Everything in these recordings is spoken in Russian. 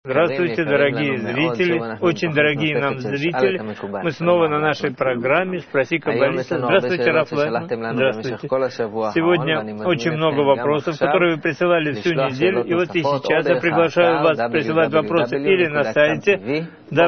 Здравствуйте, дорогие зрители, очень дорогие нам зрители. Мы снова на нашей программе «Спроси каббалиста». Здравствуйте, Раф Лайтман. Здравствуйте. Сегодня очень много вопросов, которые вы присылали всю неделю. И вот и сейчас я приглашаю вас присылать вопросы или на сайте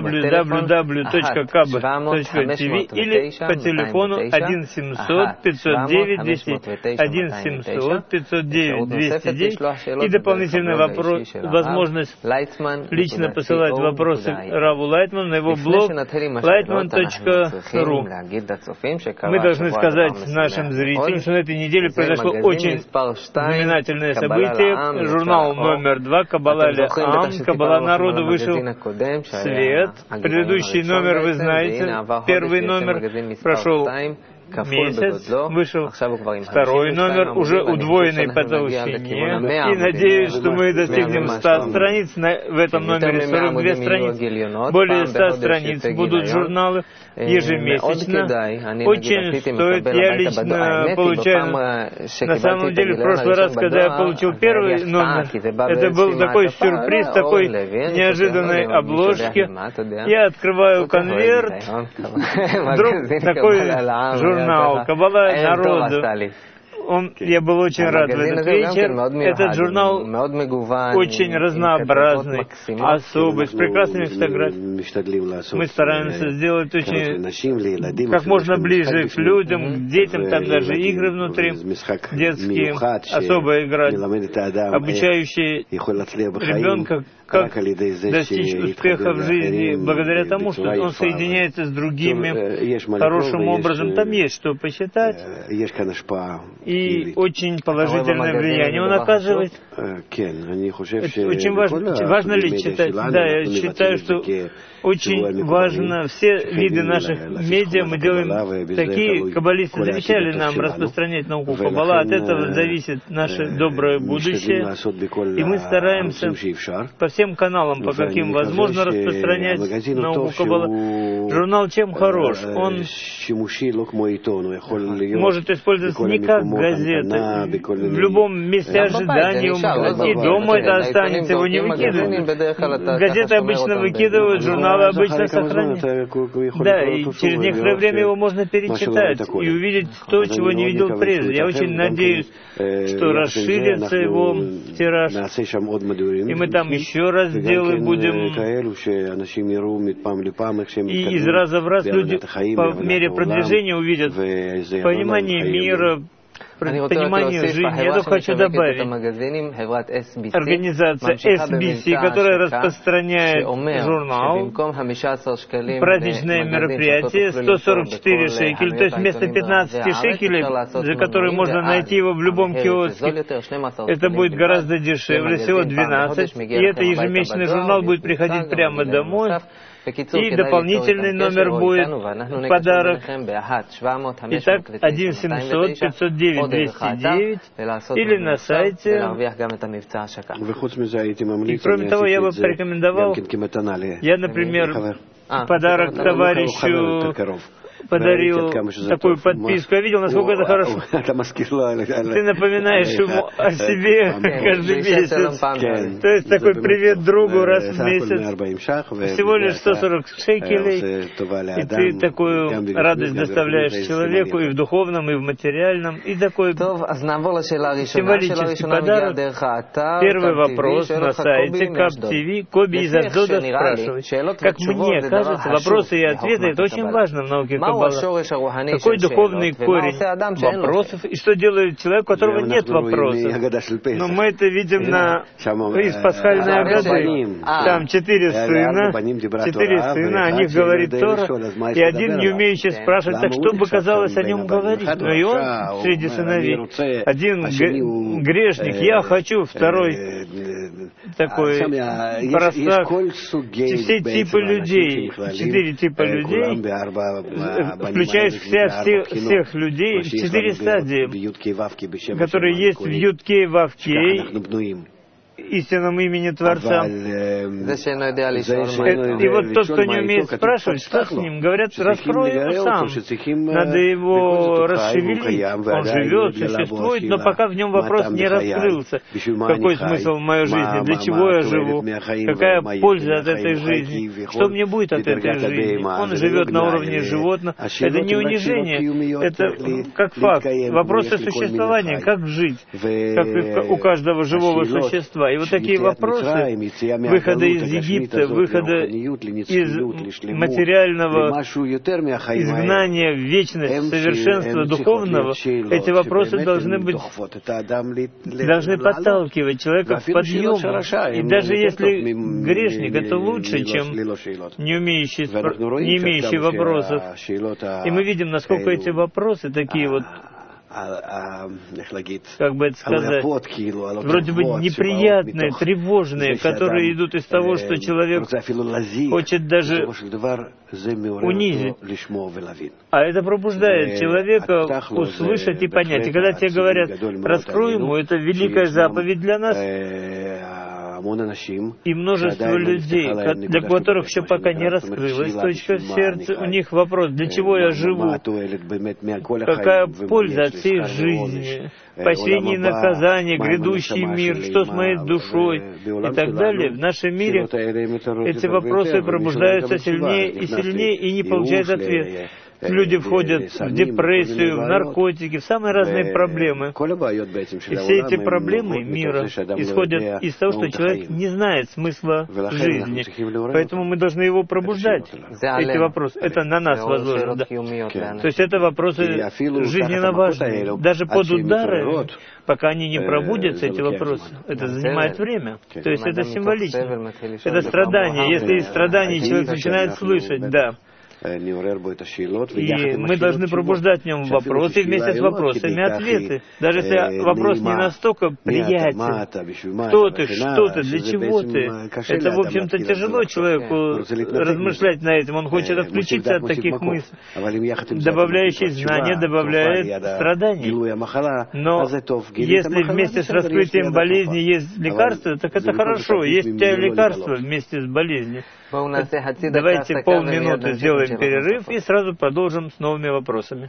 www.kab.tv или по телефону 1-700-509-200, 1-700-509-209 и дополнительная возможность лично посылать вопросы Раву Лайтману на его блог lightman.ru. Мы должны сказать нашим зрителям, что на этой неделе произошло очень знаменательное событие. Журнал номер 2 «Каббала Ле'ам», «Каббала народу» вышел в свет. Предыдущий номер вы знаете, первый номер прошел месяц, вышел второй номер, уже удвоенный по толщине, и надеюсь, что мы достигнем 100 страниц, в этом номере 42 страницы, более 100 страниц будут журналы ежемесячно. Очень стоит, я лично получаю, на самом деле, в прошлый раз, когда я получил первый номер, это был такой сюрприз, такой неожиданной обложки, я открываю конверт, вдруг такой журнал «Каббала народу». Я был очень рад в этот вечер. Этот журнал очень разнообразный, особый, с прекрасными фотографиями. Мы стараемся сделать очень как можно ближе к людям, к детям, там даже игры внутри, детские, особая игра, обучающая ребенка, как достичь успеха в жизни, благодаря тому, что он соединяется с другими хорошим образом. Там есть что посчитать, и очень положительное влияние он оказывает. Это очень важно ли читать? Да, я считаю, что очень важно. Все виды наших медиа мы делаем такие. Каббалисты завещали нам распространять науку Каббала. От этого зависит наше доброе будущее. И мы стараемся по всем каналам, по каким возможно, распространять науку Каббала. Журнал чем хорош? Он может использоваться не как газета. В любом месте ожидания, и дома это останется, его не выкидывают. Газеты обычно выкидывают, журналы обычно сохраняют. Да, и через некоторое время его можно перечитать и увидеть то, чего не видел прежде. Я очень надеюсь, что расширится его тираж, и мы там еще разделы будем, и из раза в раз люди по мере продвижения увидят понимание мира, понимание жизни. Я только хочу добавить, организация SBC, которая распространяет журнал, праздничное мероприятие, 144 шекеля, то есть вместо 15 шекелей, за которые можно найти его в любом киоске, это будет гораздо дешевле, всего 12, и это ежемесячный журнал будет приходить прямо домой. И дополнительный номер будет в подарок. Итак, 1-700-509-209 или на сайте. И кроме того, я бы порекомендовал, я, например, подарок товарищу подарил такую подписку. Я видел, насколько это хорошо. Ты напоминаешь ему о себе каждый месяц. То есть такой привет другу раз в месяц. Всего лишь 140 шекелей. И ты такую радость доставляешь человеку и в духовном, и в материальном. И такой символический подарок. Первый вопрос на сайте Каб-ТВ. Коби из Аздода спрашивает. Как мне кажется, вопросы и ответы — это очень важно в науке Каббала. Какой духовный корень вопросов, и что делает человек, у которого нет вопросов? Но мы это видим из пасхальной Агады. Там 4 сына, о них говорит Тора, и один не умеющий спрашивать, так что бы казалось о нем говорить? Но и он среди сыновей. Один грешник, я хочу, второй такой простак. Все типы людей, 4 типа людей, включая всех людей, 4 стадии, которые есть в Ютке и Вавке. истинном имени Творца. И вот тот, кто не умеет спрашивать, что с ним, говорят, раскрой его сам. Надо его расшевелить. Он живет, существует, но пока в нем вопрос не раскрылся. Какой смысл в моей жизни? Для чего я живу? Какая польза от этой жизни? Что мне будет от этой жизни? Он живет на уровне животного. Это не унижение, это как факт. Вопросы существования, как жить, как у каждого живого существа. И вот такие вопросы, выхода из Египта, выхода из материального изгнания в вечность, совершенства духовного, эти вопросы должны подталкивать человека в подъем. И даже если грешник, это лучше, чем не имеющий вопросов. И мы видим, насколько эти вопросы такие вот, как бы это сказать, вроде бы неприятные, тревожные, которые идут из того, что человек хочет даже унизить. А это пробуждает человека услышать и понять. И когда тебе говорят, раскрой ему, это великая заповедь для нас. И множество людей, для которых еще пока не раскрылась точка в сердце, у них вопрос, для чего я живу? Какая польза от всей жизни? Поощрение и наказание, грядущий мир, что с моей душой и так далее. В нашем мире эти вопросы пробуждаются сильнее и не получают ответ. Люди входят в депрессию, в наркотики, в самые разные проблемы. И все эти проблемы мира исходят из того, что человек не знает смысла жизни. Поэтому мы должны его пробуждать. Эти вопросы, это на нас возложено. Да. То есть это вопросы жизненно важные. Даже под ударами, пока они не пробудятся, эти вопросы, это занимает время. То есть это символично. Это страдание. Если из страданий человек начинает слышать, да. И мы должны пробуждать в нем вопросы, и вместе с вопросами ответы. Даже если вопрос не настолько приятен. Кто ты, что ты, для чего ты? Это, в общем-то, тяжело человеку размышлять на этом. Он хочет отключиться от таких мыслей. Добавляющий знания добавляет страданий. Но если вместе с раскрытием болезни есть лекарство, так это хорошо. Есть у тебя лекарство вместе с болезнью. Давайте полминуты сделаем перерыв и сразу продолжим с новыми вопросами.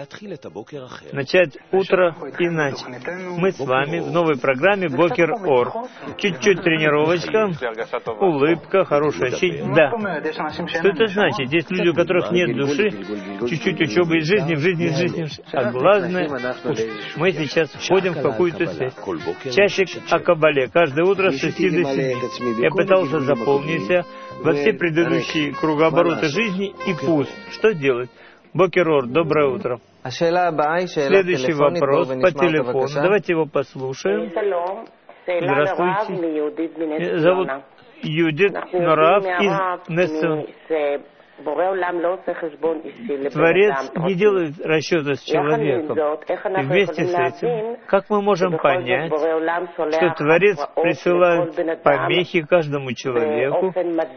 Начать утро иначе. Мы с вами в новой программе Бокер Ор. Чуть-чуть тренировочка, улыбка, хорошее ощущение. Да. Что это значит? Есть люди, у которых нет души, чуть-чуть учебы из жизни, в жизни. А главное, мы сейчас входим в какую-то связь. Часик о Кабале. Каждое утро с 6 до 7. Я пытался заполнить во все предыдущие кругообороты жизни и пуст. Что делать? Бокер Ор, доброе утро. Следующий вопрос по телефону. Давайте его послушаем. Здравствуйте. Меня зовут Юдит Норав из Несу. Творец не делает расчета с человеком. И вместе с этим, как мы можем понять, что Творец присылает помехи каждому человеку,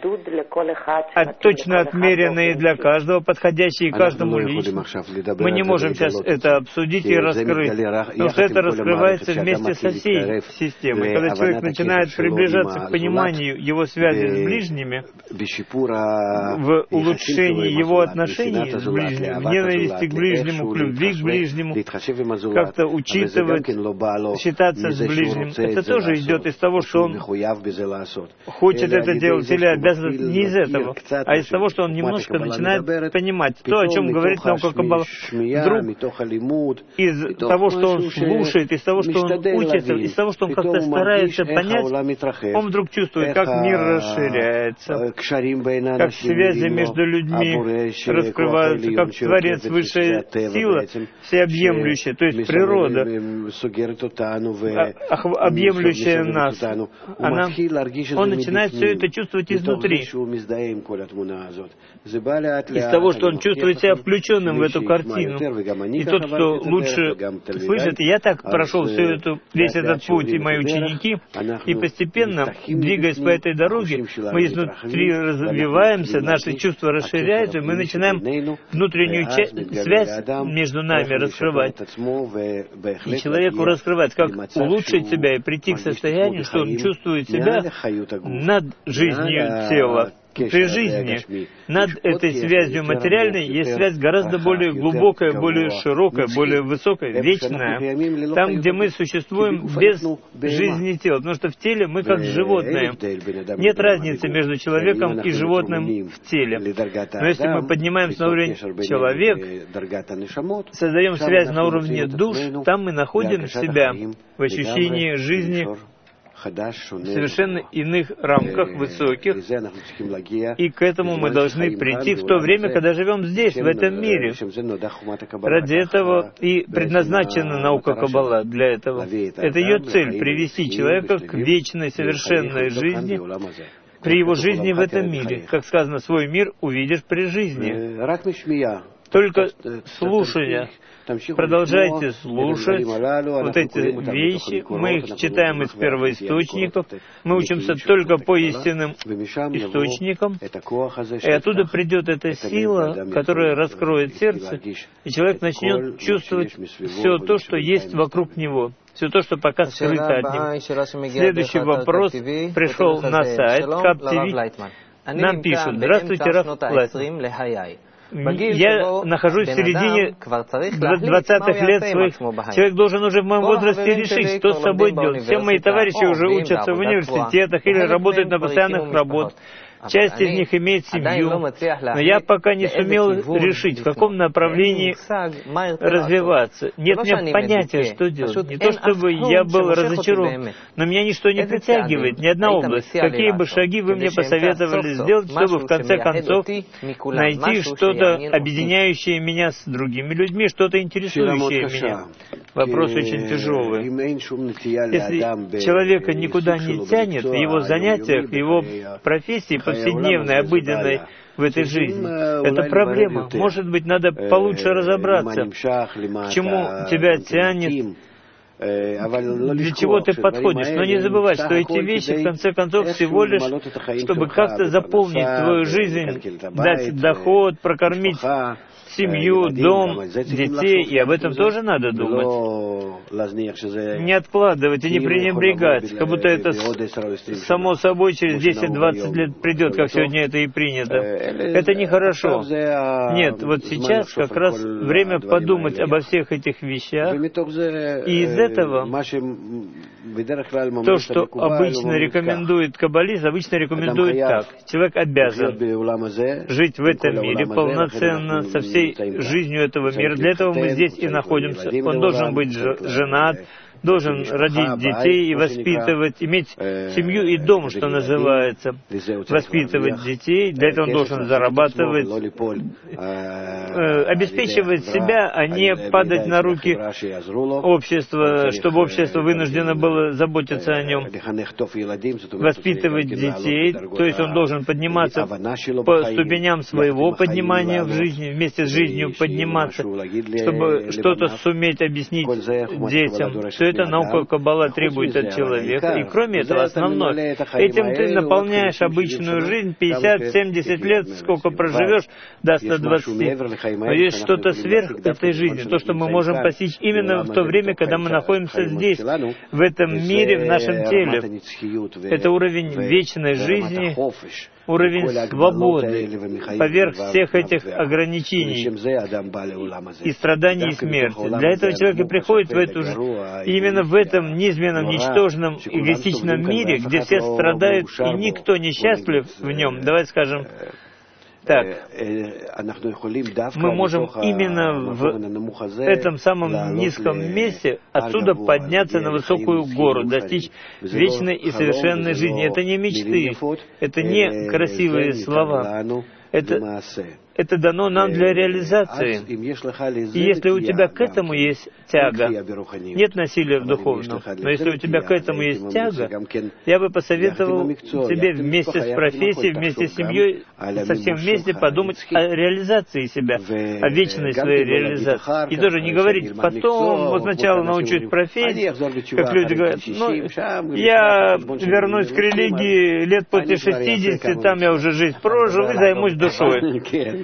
точно отмеренные для каждого, подходящие каждому лично. Мы не можем сейчас это обсудить и раскрыть, потому что это раскрывается вместе со всей системой. Когда человек начинает приближаться к пониманию его связи с ближними, в улучшении его отношений с ближним, в ненависти к ближнему, к любви к ближнему, как-то учитывать, считаться с ближним. Это тоже идет из того, что он хочет это делать или обязан не из этого, а из того, что он немножко начинает понимать то, о чем говорит наука Каббала. Вдруг из того, что он слушает, из того, что он учится, из того, что он как-то старается понять, он вдруг чувствует, как мир расширяется, как связи между людьми раскрываются, как Творец, высшая сила, всеобъемлющая, то есть природа, объемлющая нас. Он начинает все это чувствовать изнутри. Из того, что он чувствует себя включенным в эту картину. И тот, кто лучше слышит, я так прошел весь этот путь, и мои ученики, и постепенно, двигаясь по этой дороге, мы изнутри развиваемся, наши чувства расширяется, мы начинаем внутреннюю связь между нами раскрывать. И человеку раскрывать, как улучшить себя и прийти к состоянию, что он чувствует себя над жизнью тела. При жизни над этой связью материальной есть связь гораздо более глубокая, более широкая, более высокая, вечная. Там, где мы существуем без жизни тела. Потому что в теле мы как животные. Нет разницы между человеком и животным в теле. Но если мы поднимаемся на уровень человек, создаем связь на уровне душ, там мы находим себя в ощущении жизни в совершенно иных рамках, высоких, и к этому мы должны прийти в то время, когда живем здесь, в этом мире. Ради этого и предназначена наука Каббала для этого. Это ее цель — привести человека к вечной, совершенной жизни, при его жизни в этом мире. Как сказано, свой мир увидишь при жизни. Только слушая. Продолжайте слушать вот эти вещи. Мы их читаем из первоисточников. Мы учимся только по истинным источникам. И оттуда придет эта сила, которая раскроет сердце, и человек начнет чувствовать все то, что есть вокруг него. Все то, что пока скрыто от него. Следующий вопрос пришел на сайт КАП-ТВ. Нам пишут: «Здравствуйте, Рав Лайтман. Я нахожусь в середине 20-х лет своих. Человек должен уже в моем возрасте решить, что с собой делать. Все мои товарищи уже учатся в университетах или работают на постоянных работах. Часть из них имеет семью, но я пока не сумел решить, в каком направлении развиваться. Нет у меня понятия, что делать. Не то чтобы я был разочарован, но меня ничто не притягивает, ни одна область. Какие бы шаги вы мне посоветовали сделать, чтобы в конце концов найти что-то, объединяющее меня с другими людьми, что-то интересующее меня?» Вопрос очень тяжелый. Если человека никуда не тянет в его занятиях, в его профессии, повседневной, обыденной в этой жизни, это проблема. Может быть, надо получше разобраться, к чему тебя тянет, для чего ты подходишь. Но не забывай, что эти вещи, в конце концов, всего лишь, чтобы как-то заполнить твою жизнь, дать доход, прокормить семью, дом, детей, и об этом тоже надо думать. Не откладывать и не пренебрегать, как будто это само собой через 10-20 лет придет, как сегодня это и принято. Это нехорошо. Нет, вот сейчас как раз время подумать обо всех этих вещах, и из этого то, что обычно рекомендует каббалист, обычно рекомендует так. Человек обязан жить в этом мире полноценно, со всей жизнью этого мира. Для этого мы здесь и находимся. Он должен быть женат, должен родить детей и воспитывать, иметь семью и дом, что называется, воспитывать детей. Для этого он должен зарабатывать, обеспечивать себя, а не падать на руки общества, чтобы общество вынуждено было заботиться о нем. Воспитывать детей, то есть он должен подниматься по ступеням своего поднимания в жизни, вместе с жизнью подниматься, чтобы что-то суметь объяснить детям. Все это наука Каббала требует от человека. И кроме этого, основное, этим ты наполняешь обычную жизнь, 50-70 лет, сколько проживешь, до 120. Но есть что-то сверх этой жизни, то, что мы можем постичь именно в то время, когда мы находимся здесь, в этом мире, в нашем теле. Это уровень вечной жизни, уровень свободы, поверх всех этих ограничений и страданий и смерти. Для этого человек и приходит в эту же, именно в этом низменном, ничтожном, эгоистичном мире, где все страдают и никто не счастлив в нем. Давай скажем так, мы можем именно в этом самом низком месте отсюда подняться на высокую гору, достичь вечной и совершенной жизни. Это не мечты, это не красивые слова. Это это дано нам для реализации. И если у тебя к этому есть тяга, нет насилия в духовном, но если у тебя к этому есть тяга, я бы посоветовал тебе вместе с профессией, вместе с семьей, совсем вместе подумать о реализации себя, о вечной своей реализации. И тоже не говорить потом, вот сначала научусь профессии, как люди говорят, ну, я вернусь к религии лет после 60, там я уже жизнь прожил и займусь душой.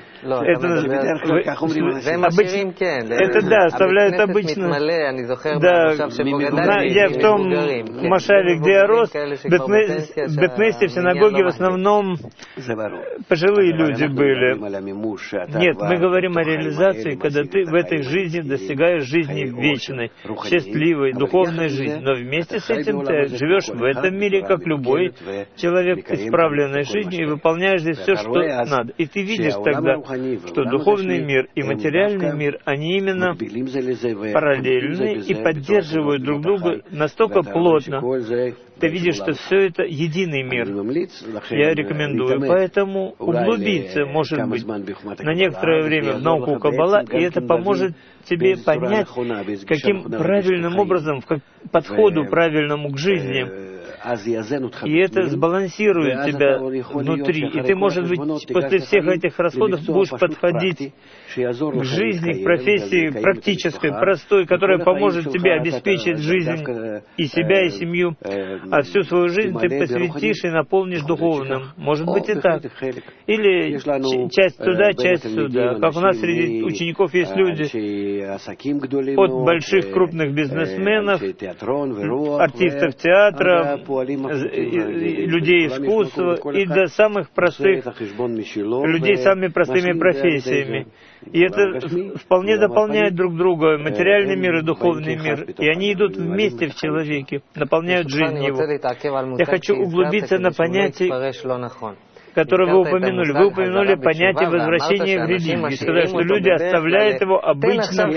Это да, оставляют обычно. Да, я в том машале, где я рос, в Бет-Кнесете, в синагоге в основном пожилые люди были. Нет, мы говорим о реализации, когда ты в этой жизни достигаешь жизни вечной, счастливой, духовной жизни. Но вместе с этим ты живешь в этом мире, как любой человек, исправленной жизнью, и выполняешь здесь все, что надо. И ты видишь тогда, что духовный мир и материальный мир, они именно параллельны и поддерживают друг друга настолько плотно. Ты видишь, что все это единый мир. Я рекомендую. Поэтому углубиться, может быть, на некоторое время в науку Каббала, и это поможет тебе понять, каким правильным образом, к подходу правильному к жизни. И это сбалансирует тебя внутри. И ты, может быть, после всех этих расходов будешь подходить к жизни, к профессии практической, простой, которая поможет тебе обеспечить жизнь и себя, и семью. А всю свою жизнь ты посвятишь и наполнишь духовным. Может быть и так. Или часть туда, часть сюда. Как у нас среди учеников есть люди от больших крупных бизнесменов, артистов театра, людей искусства и до самых простых людей с самыми простыми профессиями. И это вполне дополняет друг друга, материальный мир и духовный мир. И они идут вместе в человеке, наполняют жизнь его. Я хочу углубиться на понятие, которое вы упомянули. Вы упомянули понятие возвращения в религию. И сказали, что люди оставляют его обычно.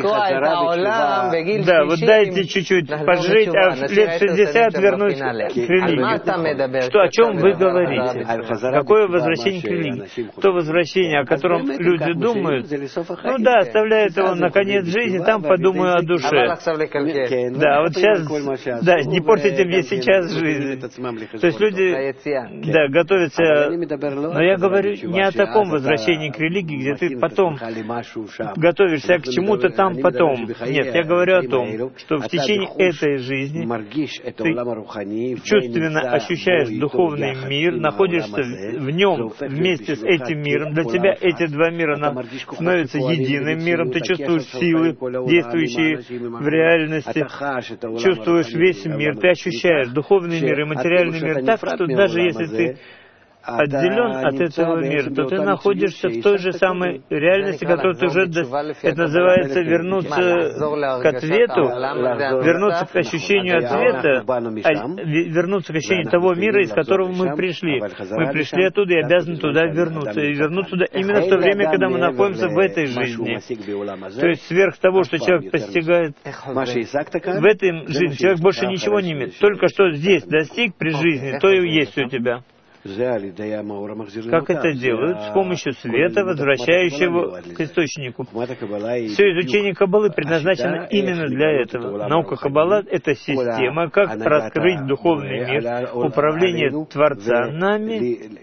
Да, вот дайте чуть-чуть пожить, а в лет 60 вернуть к религии. Что, о чем вы говорите? Какое возвращение к религии? То возвращение, о котором люди думают, ну да, оставляют его на конец жизни, там подумаю о душе. Да, вот сейчас, да, не портите мне сейчас жизнь. То есть люди, да, готовятся. Но я говорю не о таком возвращении к религии, где ты потом готовишься к чему-то там потом. Нет, я говорю о том, что в течение этой жизни ты чувственно ощущаешь духовный мир, находишься в нем вместе с этим миром. Для тебя эти два мира становятся единым миром. Ты чувствуешь силы, действующие в реальности, чувствуешь весь мир, ты ощущаешь духовный мир и материальный мир так, что даже если ты отделен от этого мира, то ты находишься в той же самой реальности, которую ты уже... Это называется вернуться к ответу, вернуться к ощущению ответа, вернуться к ощущению того мира, из которого мы пришли. Мы пришли оттуда и обязаны туда вернуться. И вернуться туда именно в то время, когда мы находимся в этой жизни. То есть сверх того, что человек постигает в этой жизни, человек больше ничего не имеет. Только что здесь достиг при жизни, то и есть у тебя. Как это делают? С помощью света, возвращающего к источнику. Все изучение Каббалы предназначено именно для этого. Наука Каббала — это система, как раскрыть духовный мир, управление Творца нами,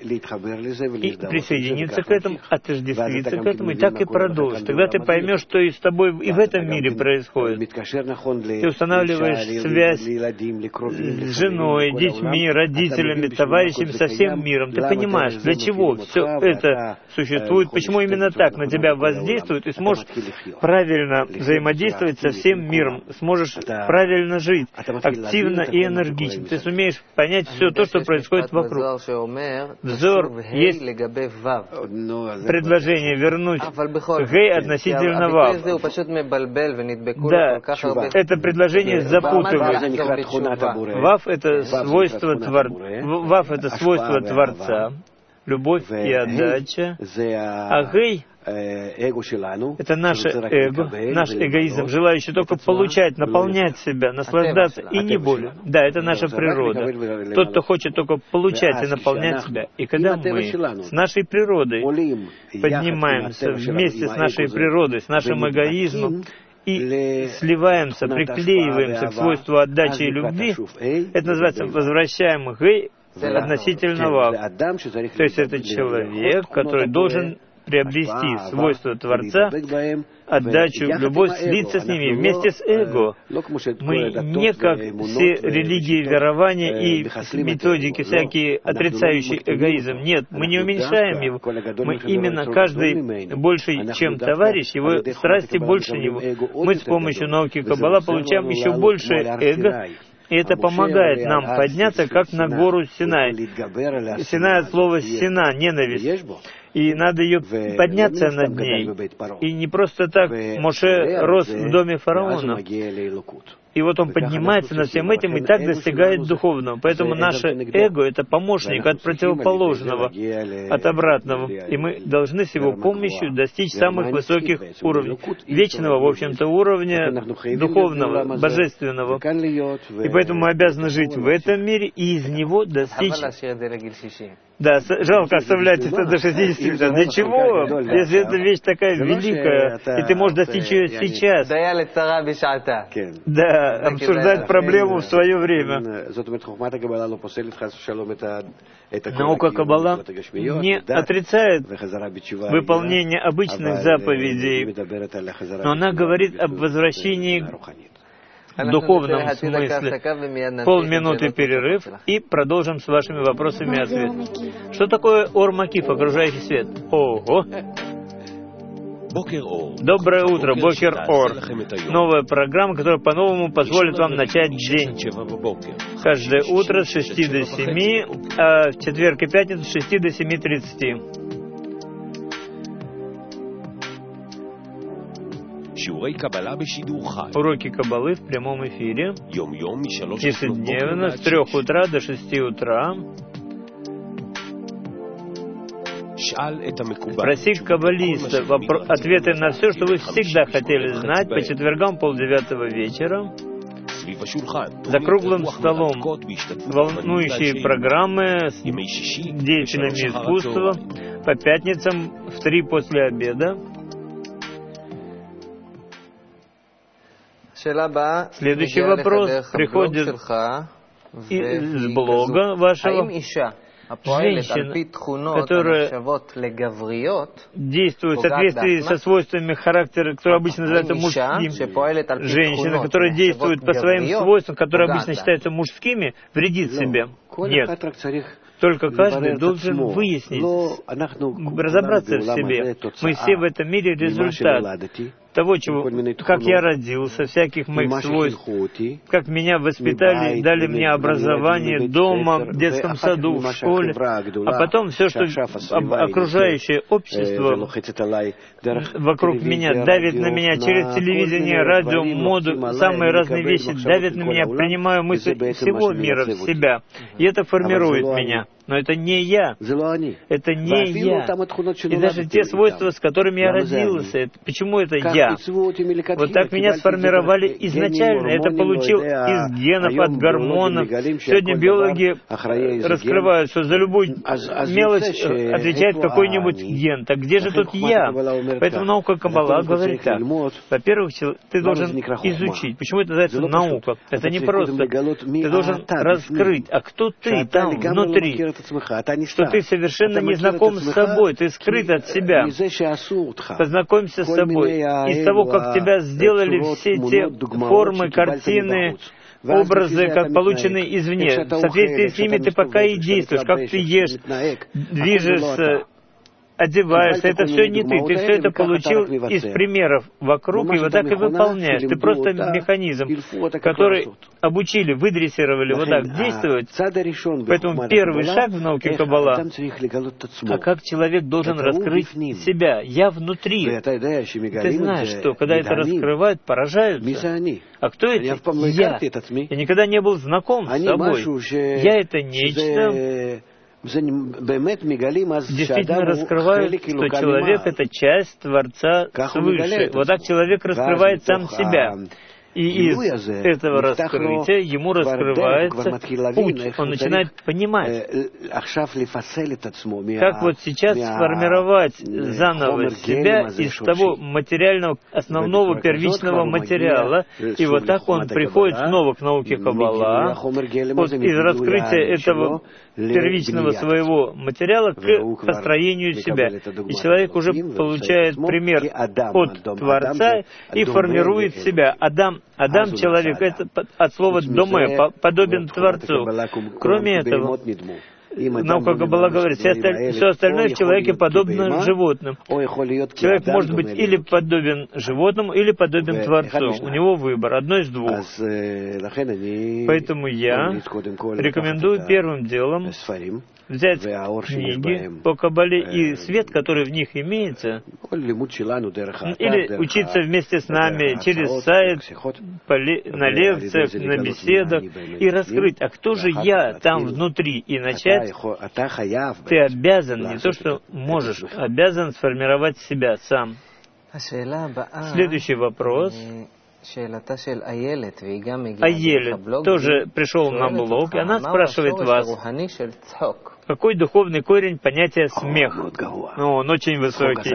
и присоединиться к этому, отождествиться к этому, и так и продолжить. Тогда ты поймешь, что и с тобой и в этом мире происходит. Ты устанавливаешь связь с женой, детьми, родителями, товарищами, со всем миром. Ты понимаешь, для чего все это существует, почему именно так на тебя воздействует, и сможешь правильно взаимодействовать со всем миром, сможешь правильно жить, активно и энергично. Ты сумеешь понять все то, что происходит вокруг. Взор есть предложение вернуть Гей относительно Вав. Да, это предложение запутывает. Вав — это свойство Творца. любовь и отдача. А гей — это наше эго, наш эгоизм, желающий только получать, наполнять себя, наслаждаться и не более. Да, это наша природа. Тот, кто хочет только получать и наполнять себя. И когда мы с нашей природой поднимаемся вместе с нашей природой, с нашим эгоизмом, и сливаемся, приклеиваемся к свойству отдачи и любви, это называется возвращаем гей относительно вав. То есть это человек, который должен приобрести свойства Творца, отдачу, любовь, слиться с ними вместе с эго. Мы не как все религии, верования и методики всякие, отрицающие эгоизм. Нет, мы не уменьшаем его. Мы именно каждый больше, чем товарищ, его страсти больше него. Мы с помощью науки Каббала получаем еще больше эго, и это помогает нам подняться, как на гору Синай. Синай от слова «сина», ненависть. И надо ее подняться над ней. И не просто так Моше рос в доме фараона. И вот он поднимается над всем этим и так достигает духовного. Поэтому наше эго — это помощник от противоположного, от обратного. И мы должны с его помощью достичь самых высоких уровней. Вечного, в общем-то, уровня духовного, божественного. И поэтому мы обязаны жить в этом мире и из него достичь. Да, жалко оставлять это до 60 лет. Для чего? Если эта вещь такая великая, и ты можешь достичь ее сейчас. Да, обсуждать проблему в свое время. Наука Каббала не отрицает выполнение обычных заповедей, но она говорит об возвращении в духовном смысле. Полминуты перерыв, и продолжим с вашими вопросами и ответами. Что такое Ор Макиф, окружающий свет? Ого! Доброе утро, Бокер Ор. Новая программа, которая по-новому позволит вам начать день. Каждое утро с 6 до 7, а в четверг и пятницу с 6 до 7:30. Уроки Каббалы в прямом эфире. Ежедневно с 3 утра до 6 утра. Спроси каббалиста ответы на все, что вы всегда хотели знать, по четвергам 8:30 вечера. За круглым столом волнующие программы с деятелями искусства, по пятницам в 3 после обеда. Следующий вопрос приходит из блога вашего. Женщина, которая действует в соответствии со свойствами характера, которые обычно называются мужским, женщина, которая действует по своим свойствам, которые обычно считаются мужскими, вредит себе. Нет. Только каждый должен выяснить, разобраться в себе. Мы все в этом мире результат того, чего, как я родился, всяких моих свойств, как меня воспитали, дали мне образование дома, в детском саду, в школе, а потом все, что окружающее общество вокруг меня давит на меня через телевидение, радио, моду, самые разные вещи давят на меня, принимаю мысли всего мира в себя, и это формирует меня. Но это не я. Это не я. И даже те свойства, с которыми я родился, почему это я? Вот так меня сформировали изначально. Это получил из генов, от гормонов. Сегодня биологи раскрывают, что за любую мелочь отвечает какой-нибудь ген. Так где же тут я? Поэтому наука Каббала говорит так. Во-первых, ты должен изучить. Почему это называется наука? Это не просто. Ты должен раскрыть, а кто ты там внутри? Что ты совершенно не знаком с собой, ты скрыт от себя. Познакомься с собой. Из того, как тебя сделали все те формы, картины, образы, как полученные извне. В соответствии с ними ты пока и действуешь, как ты ешь, движешься, одеваешься. Это все не ты. Ты все это получил из примеров вокруг, и вот так и выполняешь. Ты просто механизм, который обучили, выдрессировали вот так действовать. Поэтому первый шаг в науке Каббала, а как человек должен раскрыть себя. Я внутри. Ты знаешь, что когда это раскрывают, поражаются. А кто это? Я. Я никогда не был знаком с собой. Я — это нечто, действительно раскрывают, что человек — это часть Творца свыше. Вот так человек раскрывает сам себя. И из этого раскрытия ему раскрывается путь. Он начинает понимать, как вот сейчас сформировать заново себя из того материального, основного первичного материала. И вот так он приходит снова к науке Каббала, вот из раскрытия этого первичного своего материала к построению себя. И человек уже получает пример от Творца и формирует себя. Адам, человек, это от слова «доме», подобен Творцу. Кроме этого, наука Каббала говорит, все остальное в человеке подобно животным. Человек может быть или подобен животному, или подобен Творцу. У него выбор, одно из двух. Поэтому я рекомендую первым делом взять книги по Каббале и свет, который в них имеется, или учиться вместе с нами через сайт, на лекциях, на беседах, и раскрыть, а кто же я там внутри, и начать. Ты обязан, не то что можешь, обязан сформировать себя сам. Следующий вопрос. Аелет тоже пришел на блог, и она спрашивает вас, какой духовный корень понятия смех? Он очень высокий.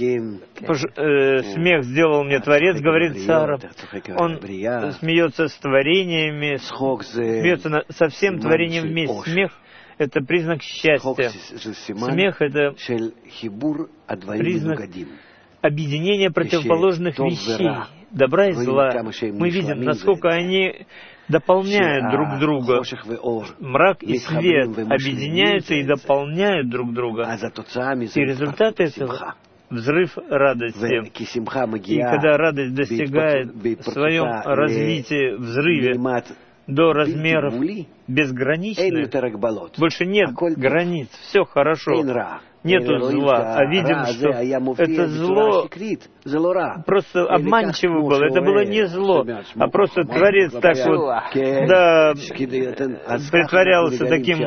Смех сделал мне Творец, говорит Сара. Он смеется с творениями, смеется со всем творением вместе. Смех — это признак счастья. Смех — это признак объединения противоположных вещей, добра и зла. Мы видим, насколько они дополняют друг друга. Мрак и свет объединяются и дополняют друг друга. И результат этого — взрыв радости. И когда радость достигает в своем развитии, взрыве, до размеров безграничных, больше нет границ, все хорошо. Нету зла, а видим, что это зло просто обманчиво было. Это было не зло, а просто Творец так вот, да, притворялся таким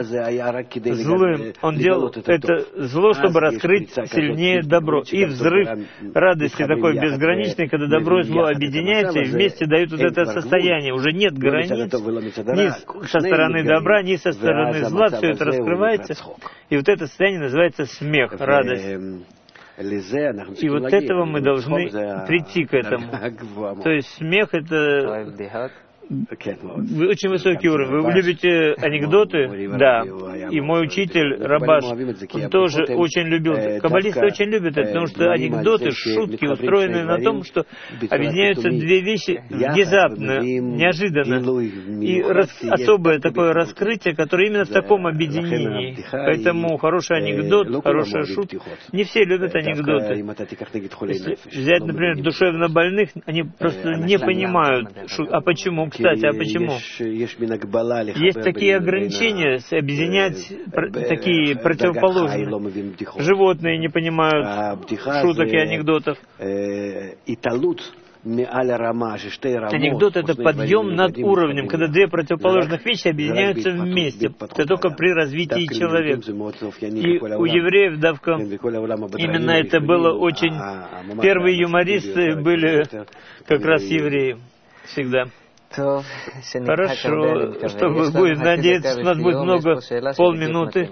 злым. Он делал это зло, чтобы раскрыть сильнее добро. И взрыв радости такой безграничный, когда добро и зло объединяются и вместе дают вот это состояние. Уже нет границ ни со стороны добра, ни со стороны зла. Все это раскрывается. И вот это состояние называется смех, радость. И вот этого мы должны прийти к этому. То есть смех — это очень высокий уровень. Вы любите анекдоты? Да. И мой учитель, Рабаш, он тоже очень любил. Каббалисты очень любят это, потому что анекдоты, шутки устроены на том, что объединяются две вещи внезапно, неожиданно. И особое такое раскрытие, которое именно в таком объединении. Поэтому хороший анекдот, хорошая шутка. Не все любят анекдоты. Если взять, например, душевно больных, они просто не понимают, а почему? Кстати, а почему? Есть такие ограничения, объединять такие противоположные. Животные не понимают шуток и анекдотов. Анекдот — это подъем над уровнем, когда две противоположных вещи объединяются вместе. Это только при развитии человека. И у евреев давка именно это было очень... Первые юмористы были как раз евреи. Всегда. Хорошо, чтобы будет надеяться, что у нас будет много, полминуты.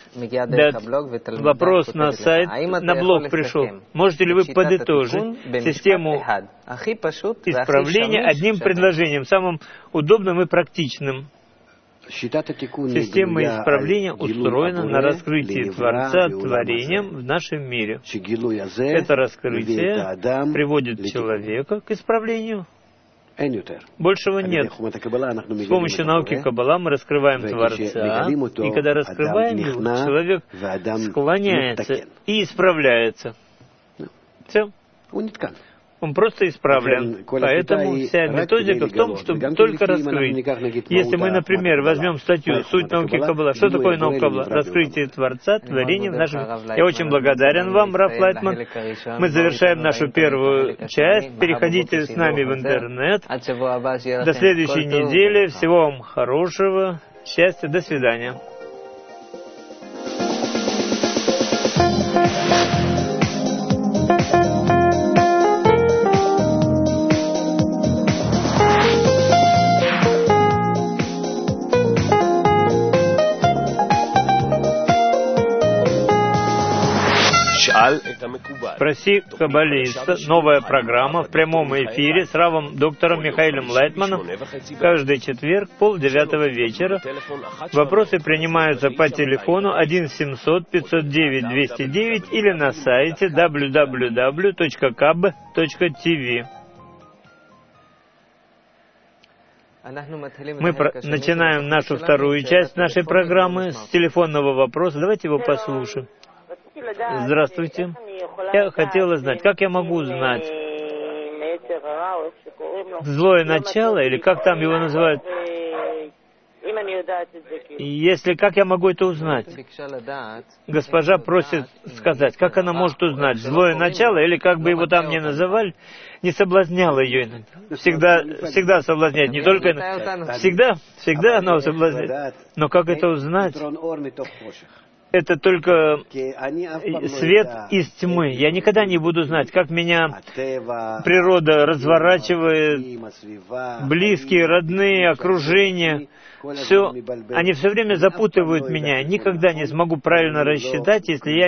Вопрос на сайт, на блог пришел. Можете ли вы подытожить систему исправления одним предложением, самым удобным и практичным? Система исправления устроена на раскрытии Творца творением в нашем мире. Это раскрытие приводит человека к исправлению. Большего нет. С помощью науки Каббала мы раскрываем Творца, и когда раскрываем его, человек склоняется и исправляется. Все. Он просто исправлен. Поэтому вся методика в том, чтобы только раскрыть. Если мы, например, возьмем статью «Суть науки Каббала». Что такое наука Каббала? Раскрытие Творца, творения в нашем... Я очень благодарен вам, Раф Лайтман. Мы завершаем нашу первую часть. Переходите с нами в интернет. До следующей недели. Всего вам хорошего. Счастья. До свидания. Спроси каббалиста. Новая программа в прямом эфире с равом доктором Михаилом Лайтманом каждый четверг, 8:30 вечера. Вопросы принимаются по телефону 1-700-509-209 или на сайте www.kab.tv. Мы начинаем нашу вторую часть нашей программы с телефонного вопроса. Давайте его послушаем. Здравствуйте. Я хотела знать, как я могу узнать злое начало, или как там его называют? Если как я могу это узнать? Госпожа просит сказать, как она может узнать, злое начало, или как бы его там ни называли, не соблазняло ее иногда. Всегда соблазняет, не только всегда она соблазняет. Но как это узнать? Это только свет из тьмы. Я никогда не буду знать, как меня природа разворачивает, близкие, родные, окружение. Они все время запутывают меня. Никогда не смогу правильно рассчитать, если я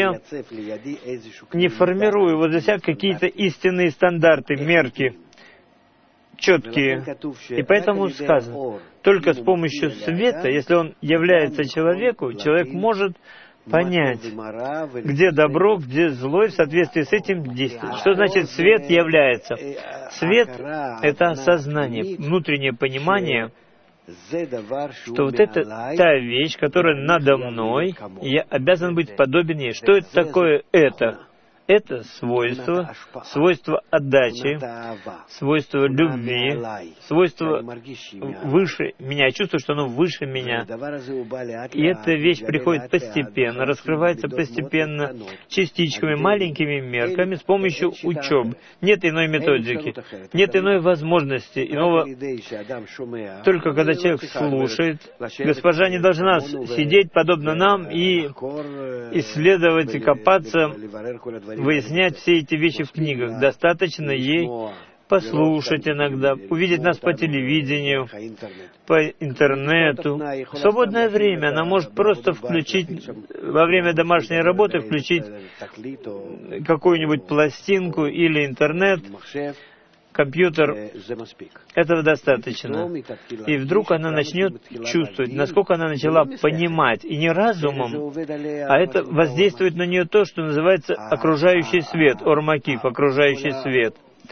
не формирую возле себя какие-то истинные стандарты, мерки, четкие. И поэтому сказано, только с помощью света, если он является человеку, человек может понять, где добро, где зло, и в соответствии с этим действовать. Что значит свет является? Свет — это осознание, внутреннее понимание, что вот это та вещь, которая надо мной, и я обязан быть подобен ей. Что это такое это? Это свойство отдачи, свойство любви, свойство выше меня. Я чувствую, что оно выше меня. И эта вещь приходит постепенно, раскрывается постепенно, частичками, маленькими мерками, с помощью учебы. Нет иной методики, нет иной возможности, Только когда человек слушает, госпожа не должна сидеть, подобно нам, и исследовать и копаться, выяснять все эти вещи в книгах. Достаточно ей послушать иногда, увидеть нас по телевидению, по интернету. В свободное время она может просто включить, во время домашней работы, включить какую-нибудь пластинку или интернет, компьютер. Этого достаточно. И вдруг она начнет чувствовать, насколько она начала понимать, и не разумом, а это воздействует на нее то, что называется окружающий свет, ормакив, окружающий свет.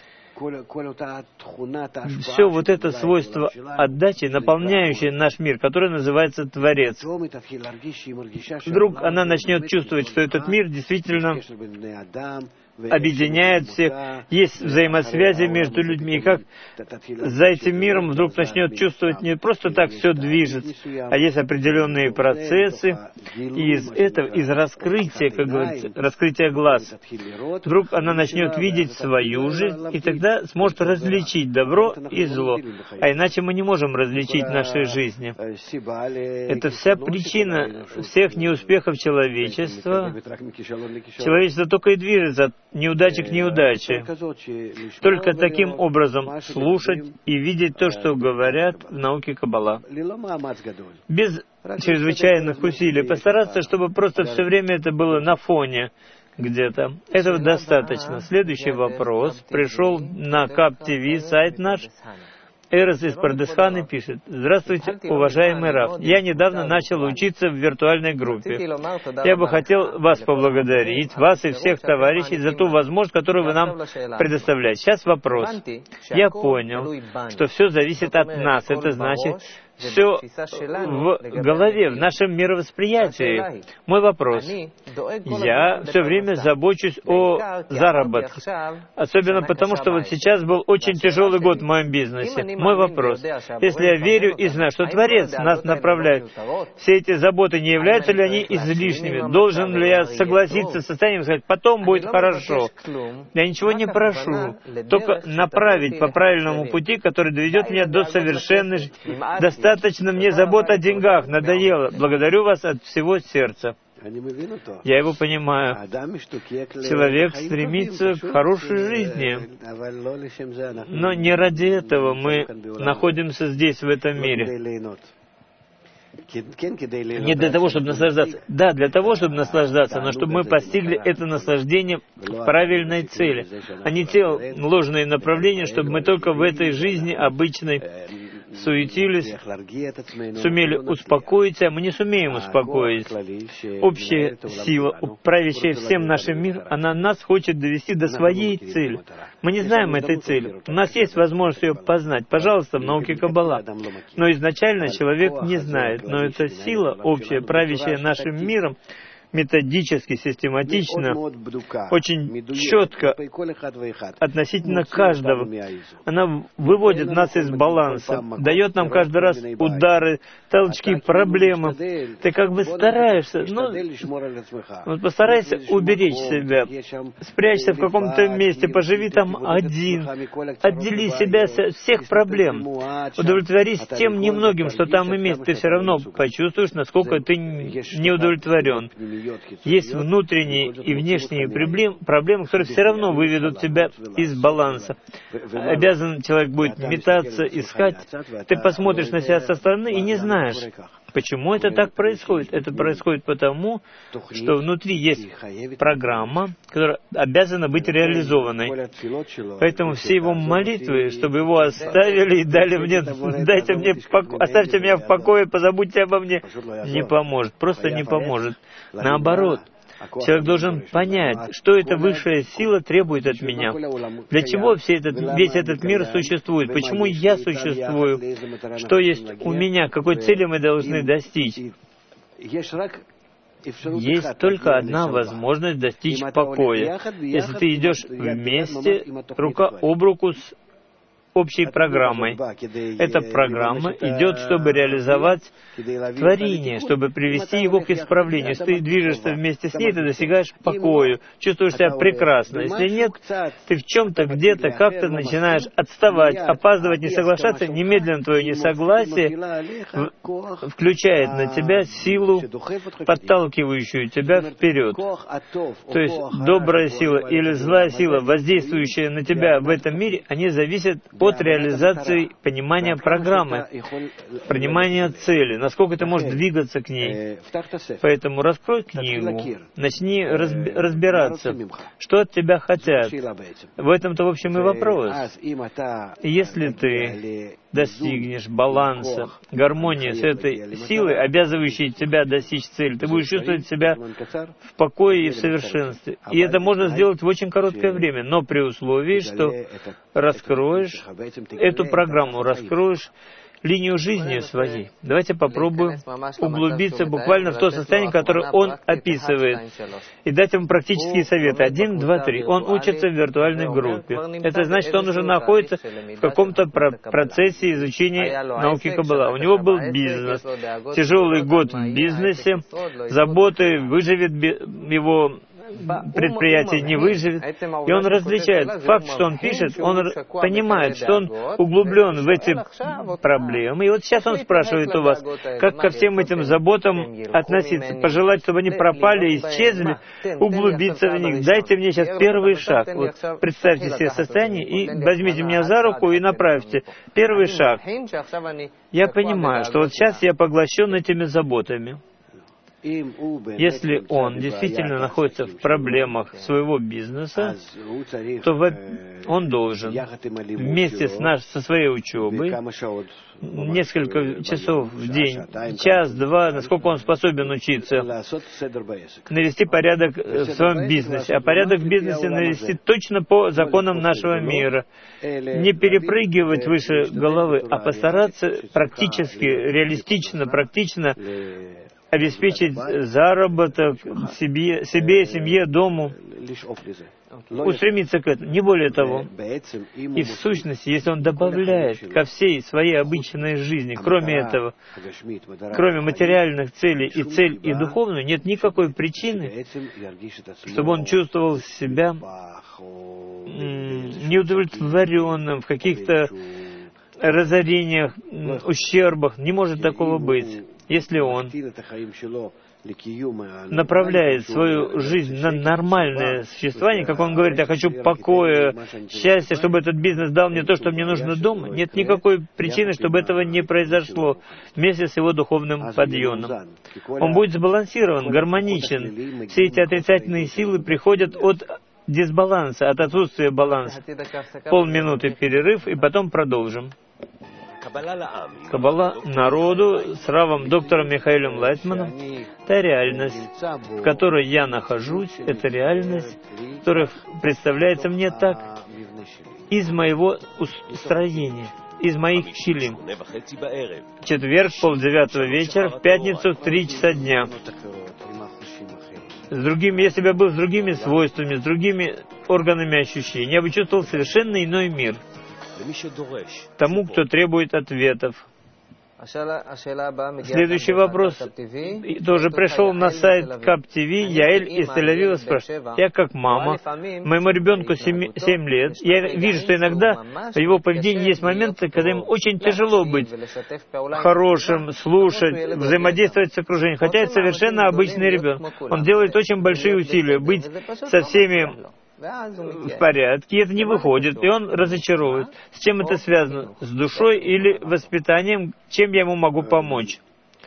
Все вот это свойство отдачи, наполняющее наш мир, которое называется Творец. Вдруг она начнет чувствовать, что этот мир действительно объединяет всех, есть взаимосвязи между людьми, и как за этим миром вдруг начнет чувствовать, не просто так все движется, а есть определенные процессы, и из раскрытия, как говорится, раскрытия глаз, вдруг она начнет видеть свою жизнь, и тогда сможет различить добро и зло. А иначе мы не можем различить в нашей жизни. Это вся причина всех неуспехов человечества. Человечество только и движется от неудачи к неудаче. Только таким образом слушать и видеть то, что говорят в науке Каббала. Без чрезвычайных усилий. Постараться, чтобы просто все время это было на фоне где-то. Этого достаточно. Следующий вопрос пришел на КАБ-ТВ, сайт наш. Эрос из Пардесханы пишет: «Здравствуйте, уважаемый Рав. Я недавно начал учиться в виртуальной группе. Я бы хотел вас поблагодарить, вас и всех товарищей, за ту возможность, которую вы нам предоставляете. Сейчас вопрос. Я понял, что все зависит от нас. Это значит, все в голове, в нашем мировосприятии. Мой вопрос. Я все время забочусь о заработке. Особенно потому, что вот сейчас был очень тяжелый год в моем бизнесе. Мой вопрос. Если я верю и знаю, что Творец нас направляет, все эти заботы, не являются ли они излишними? Должен ли я согласиться с состоянием и сказать, потом будет хорошо? Я ничего не прошу. Только направить по правильному пути, который доведет меня до совершенности. Достаточно мне забот о деньгах, надоело. Благодарю вас от всего сердца». Я его понимаю. Человек стремится к хорошей жизни, но не ради этого мы находимся здесь, в этом мире. Не для того, чтобы наслаждаться. Да, для того, чтобы наслаждаться, но чтобы мы постигли это наслаждение в правильной цели, а не те ложные направления, чтобы мы только в этой жизни обычной суетились, сумели успокоить, а мы не сумеем успокоить. Общая сила, правящая всем нашим миром, она нас хочет довести до своей цели. Мы не знаем этой цели. У нас есть возможность ее познать. Пожалуйста, в науке Каббала. Но изначально человек не знает. Но эта сила, общая, правящая нашим миром, методически, систематично, очень четко относительно каждого. Она выводит нас из баланса, дает нам каждый раз удары, толчки, проблемы. Ты как бы стараешься, но постарайся уберечь себя, спрячься в каком-то месте, поживи там один, отдели себя от всех проблем, удовлетворись тем немногим, что там имеется. Ты все равно почувствуешь, насколько ты не удовлетворен. Есть внутренние и внешние проблемы, которые все равно выведут тебя из баланса. Обязан человек будет метаться, искать. Ты посмотришь на себя со стороны и не знаешь, почему это так происходит. Это происходит потому, что внутри есть программа, которая обязана быть реализованной. Поэтому все его молитвы, чтобы его оставили и дали мне, оставьте меня в покое, позабудьте обо мне, не поможет, просто не поможет. Наоборот, человек должен понять, что эта высшая сила требует от меня. Для чего весь этот мир существует? Почему я существую? Что есть у меня? Какой цели мы должны достичь? Есть только одна возможность достичь покоя. Если ты идешь вместе, рука об руку с общей программой. Эта программа идет, чтобы реализовать творение, чтобы привести его к исправлению. Если ты движешься вместе с ней, ты достигаешь покою, чувствуешь себя прекрасно. Если нет, ты в чем-то, где-то, как-то начинаешь отставать, опаздывать, не соглашаться, немедленно твое несогласие включает на тебя силу, подталкивающую тебя вперед. То есть добрая сила или злая сила, воздействующая на тебя в этом мире, они зависят от реализации понимания программы, понимания цели, насколько ты можешь двигаться к ней. Поэтому раскрой книгу, начни разбираться, что от тебя хотят. В этом-то, в общем, и вопрос. Если ты достигнешь баланса, гармонии с этой силой, обязывающей тебя достичь цели, ты будешь чувствовать себя в покое и в совершенстве. И это можно сделать в очень короткое время, но при условии, что раскроешь эту программу, раскроешь линию жизни своей. Давайте попробуем углубиться буквально в то состояние, которое он описывает, и дать ему практические советы. 1, 2, 3. Он учится в виртуальной группе. Это значит, что он уже находится в каком-то процессе изучения науки Каббала. У него был бизнес, тяжелый год в бизнесе, заботы, выживет его предприятие, не выживет. И он различает факт, что он пишет, он понимает, что он углублен в эти проблемы. И вот сейчас он спрашивает у вас, как ко всем этим заботам относиться, пожелать, чтобы они пропали, исчезли, углубиться в них. Дайте мне сейчас первый шаг. Вот представьте себе состояние и возьмите меня за руку и направьте. Первый шаг. Я понимаю, что вот сейчас я поглощен этими заботами. Если он действительно находится в проблемах своего бизнеса, то он должен вместе со своей учебой несколько часов в день, час-два, насколько он способен учиться, навести порядок в своем бизнесе. А порядок в бизнесе навести точно по законам нашего мира. Не перепрыгивать выше головы, а постараться практически, реалистично, практично обеспечить заработок себе, семье, дому, устремиться к этому, не более того. И в сущности, если он добавляет ко всей своей обычной жизни, кроме этого, кроме материальных целей и цель и духовную, нет никакой причины, чтобы он чувствовал себя неудовлетворенным в каких-то разорениях, ущербах. Не может такого быть. Если он направляет свою жизнь на нормальное существование, как он говорит, я хочу покоя, счастья, чтобы этот бизнес дал мне то, что мне нужно дома, нет никакой причины, чтобы этого не произошло вместе с его духовным подъемом. Он будет сбалансирован, гармоничен. Все эти отрицательные силы приходят от дисбаланса, от отсутствия баланса. Полминуты перерыв, и потом продолжим. Каббала народу с равом доктором Михаилом Лайтманом — это реальность, в которой я нахожусь, это реальность, которая представляется мне так из моего строения, из моих килим. В четверг, 8:30 вечера, в пятницу, в 3 часа дня. Если бы я был с другими свойствами, с другими органами ощущений, я бы чувствовал совершенно иной мир. Тому, кто требует ответов. Следующий вопрос тоже пришел на сайт КАП-ТВ. Яэль из Тель-Авива спрашивает. Я как мама, моему ребенку 7 лет, я вижу, что иногда в его поведении есть моменты, когда им очень тяжело быть хорошим, слушать, взаимодействовать с окружением, хотя это совершенно обычный ребенок. Он делает очень большие усилия быть со всеми в порядке, и это не выходит, и он разочаровывает. С чем это связано? С душой или воспитанием? Чем я ему могу помочь?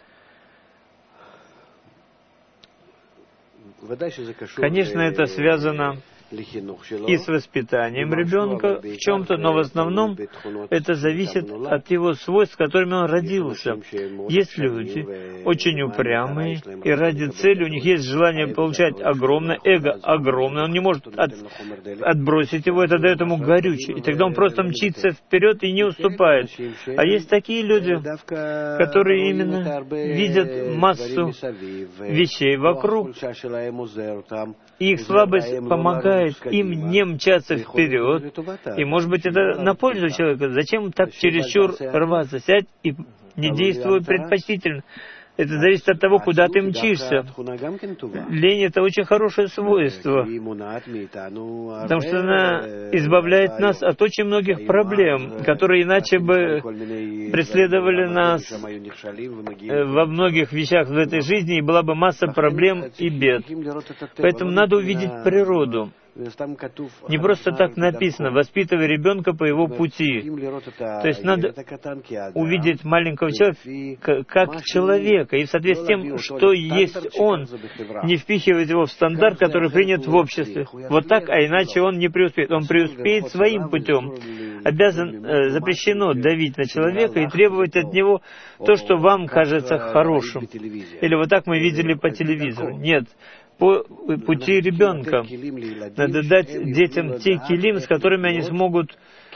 Конечно, это связано и с воспитанием ребенка в чем-то, но в основном это зависит от его свойств, с которыми он родился. Есть люди очень упрямые, и ради цели у них есть желание получать огромное, эго огромное, он не может отбросить его, это дает ему горючее, и тогда он просто мчится вперед и не уступает. А есть такие люди, которые именно видят массу вещей вокруг, и их слабость помогает им не мчаться вперед. И, может быть, это на пользу человека. Зачем так чересчур рваться? Сядь и не действуй предпочтительно. Это зависит от того, куда ты мчишься. Лень — это очень хорошее свойство, потому что она избавляет нас от очень многих проблем, которые иначе бы преследовали нас во многих вещах в этой жизни, и была бы масса проблем и бед. Поэтому надо увидеть природу. Не просто так написано, воспитывай ребенка по его пути. То есть надо увидеть маленького человека как человека, и в соответствии с тем, что есть он, не впихивать его в стандарт, который принят в обществе. Вот так, а иначе он не преуспеет. Он преуспеет своим путем. Запрещено давить на человека и требовать от него то, что вам кажется хорошим. Или вот так мы видели по телевизору. Нет. По пути ребенка. Надо дать детям те килим, с которыми они смогут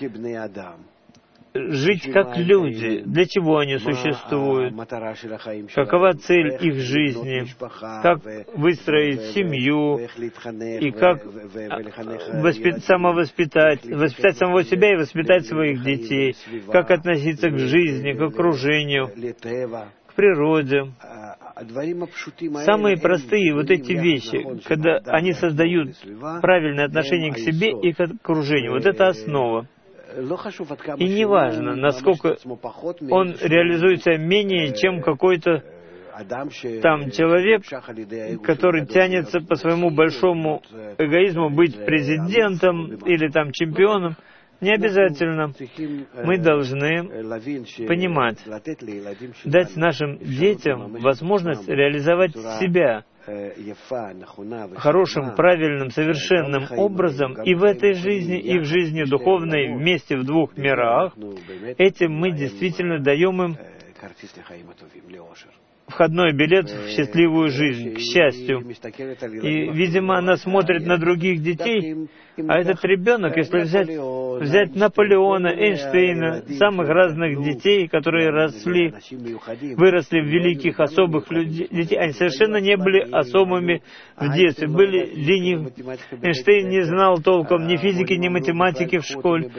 жить как люди. Для чего они существуют? Какова цель их жизни? Как выстроить семью? И как воспитать самого себя и воспитать своих детей? Как относиться к жизни, к окружению, к природе? Самые простые вот эти вещи, когда они создают правильное отношение к себе и к окружению, вот это основа. И не важно, насколько он реализуется менее, чем какой-то там человек, который тянется по своему большому эгоизму быть президентом или там чемпионом. Не обязательно. Мы должны понимать, дать нашим детям возможность реализовать себя хорошим, правильным, совершенным образом и в этой жизни, и в жизни духовной вместе в двух мирах. Этим мы действительно даем им входной билет в счастливую жизнь, к счастью. И, видимо, она смотрит на других детей, а этот ребенок, если взять Наполеона, Эйнштейна, самых разных детей, которые выросли в великих, особых детей, они совершенно не были особыми в детстве, были ленивы. Эйнштейн не знал толком ни физики, ни математики в школе.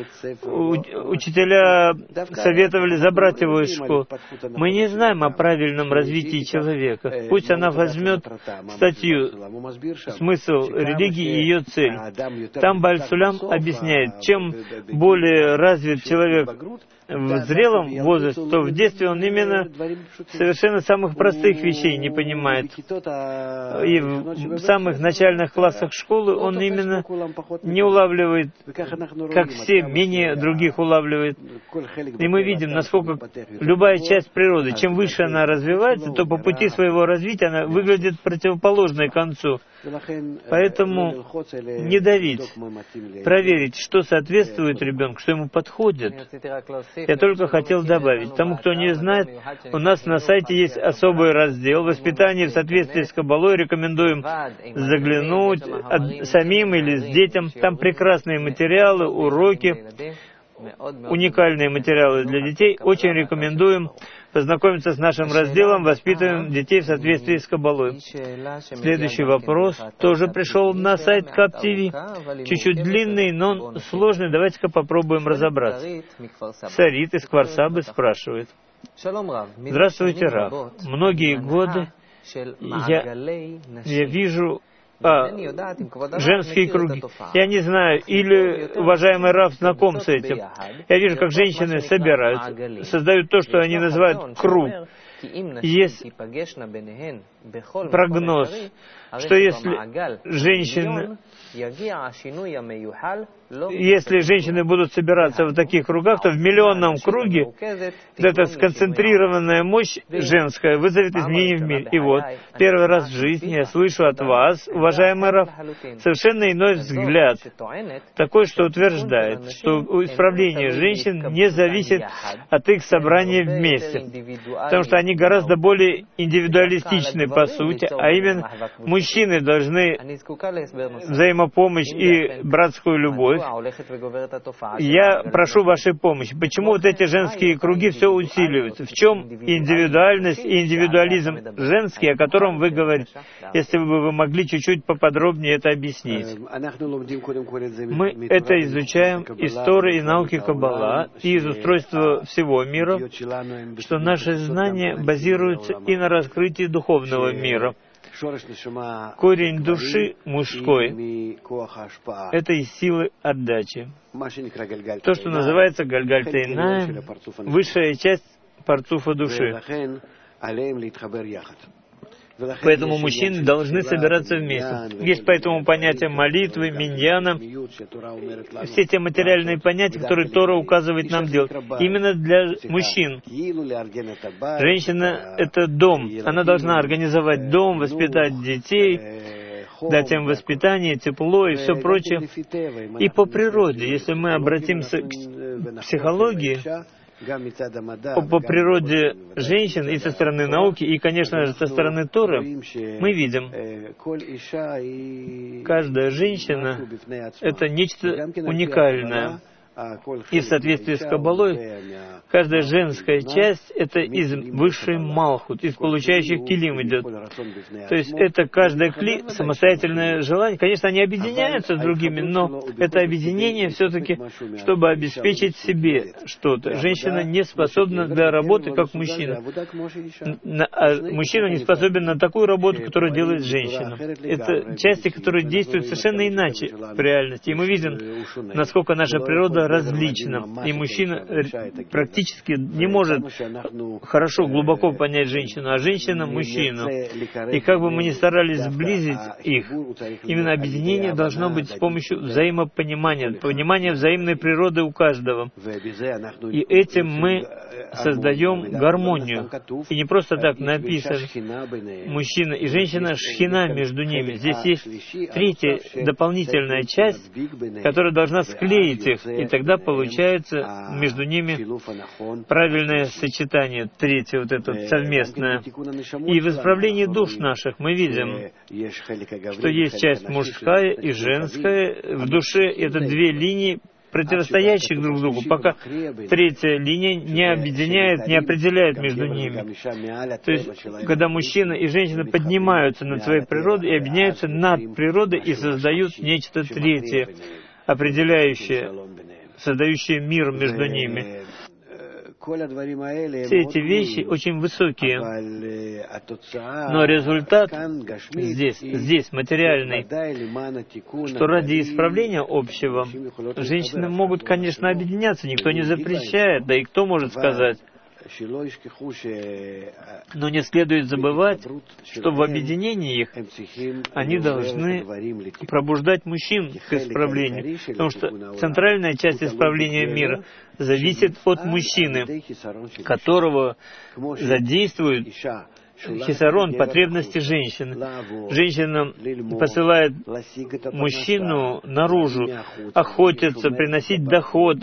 Учителя советовали забрать его из школы. Мы не знаем о правильном развитии развитии человека. Пусть она возьмет статью «Смысл религии и ее цель». Там Бааль-Сулям объясняет, чем более развит человек в зрелом возрасте, то в детстве он именно совершенно самых простых вещей не понимает. И в самых начальных классах школы он именно не улавливает, как все, менее других улавливает. И мы видим, насколько любая часть природы, чем выше она развивается, то по пути своего развития она выглядит противоположной концу. Поэтому не давить, проверить, что соответствует ребенку, что ему подходит. Я только хотел добавить, тому, кто не знает, у нас на сайте есть особый раздел «Воспитание в соответствии с Каббалой». Рекомендуем заглянуть самим или с детям. Там прекрасные материалы, уроки, уникальные материалы для детей. Очень рекомендуем познакомиться с нашим разделом «Воспитываем детей в соответствии с Каббалой». Следующий вопрос тоже пришел на сайт КАП-ТВ. Чуть-чуть длинный, но сложный. Давайте-ка попробуем разобраться. Сарит из Кварсабы спрашивает. Здравствуйте, Рав. Многие годы я вижу женские круги. Я не знаю, или уважаемый Рав знаком с этим. Я вижу, как женщины собираются, создают то, что они называют круг. Есть прогноз, что если женщины будут собираться в таких кругах, то в миллионном круге эта сконцентрированная мощь женская вызовет изменения в мире. И вот, первый раз в жизни я слышу от вас, уважаемый Рав, совершенно иной взгляд, такой, что утверждает, что исправление женщин не зависит от их собрания вместе, потому что они гораздо более индивидуалистичны по сути, а именно мужчины должны взаимопомощь и братскую любовь. Я прошу вашей помощи. Почему вот эти женские круги все усиливаются? В чем индивидуальность и индивидуализм женский, о котором вы говорите? Если бы вы могли чуть-чуть поподробнее это объяснить. Мы это изучаем истории и науки Каббала и из устройства всего мира, что наши знания базируются и на раскрытии духовного мира. Корень души мужской — это из силы отдачи. То, что называется Гальгальт-Эйнаим, высшая часть парцуфа души. Поэтому мужчины должны собираться вместе. Есть поэтому понятие молитвы, миньяна, все те материальные понятия, которые Тора указывает нам делать. Именно для мужчин. Женщина — это дом. Она должна организовать дом, воспитать детей, дать им воспитание, тепло и все прочее. И по природе, если мы обратимся к психологии, по природе женщин и со стороны науки, и, конечно же, со стороны Торы, мы видим, каждая женщина — это нечто уникальное. И в соответствии с Каббалой, каждая женская часть — это из высшей Малхут, из получающих килим идет. То есть это каждая кли, самостоятельное желание. Конечно, они объединяются с другими, но это объединение все-таки, чтобы обеспечить себе что-то. Женщина не способна для работы, как мужчина. А мужчина не способен на такую работу, которую делает женщина. Это части, которые действуют совершенно иначе в реальности. И мы видим, насколько наша природа различна. И мужчина практически не может хорошо, глубоко понять женщину, а женщина — мужчину. И как бы мы ни старались сблизить их, именно объединение должно быть с помощью взаимопонимания, понимания взаимной природы у каждого. И этим мы создаем гармонию. И не просто так написано мужчина и женщина, шхина между ними. Здесь есть третья дополнительная часть, которая должна склеить их, и тогда получается между ними правильное сочетание, третье вот это совместное. И в исправлении душ наших мы видим, что есть часть мужская и женская. В душе это две линии, противостоящих друг другу, пока третья линия не объединяет, не определяет между ними. То есть, когда мужчина и женщина поднимаются над своей природой и объединяются над природой и создают нечто третье, определяющее, создающее мир между ними. Все эти вещи очень высокие, но результат здесь материальный, что ради исправления общего женщины могут, конечно, объединяться, никто не запрещает, да и кто может сказать. Но не следует забывать, что в объединении их они должны пробуждать мужчин к исправлению, потому что центральная часть исправления мира зависит от мужчины, которого задействует хисарон, потребности женщины. Женщина посылает мужчину наружу, охотиться, приносить доход,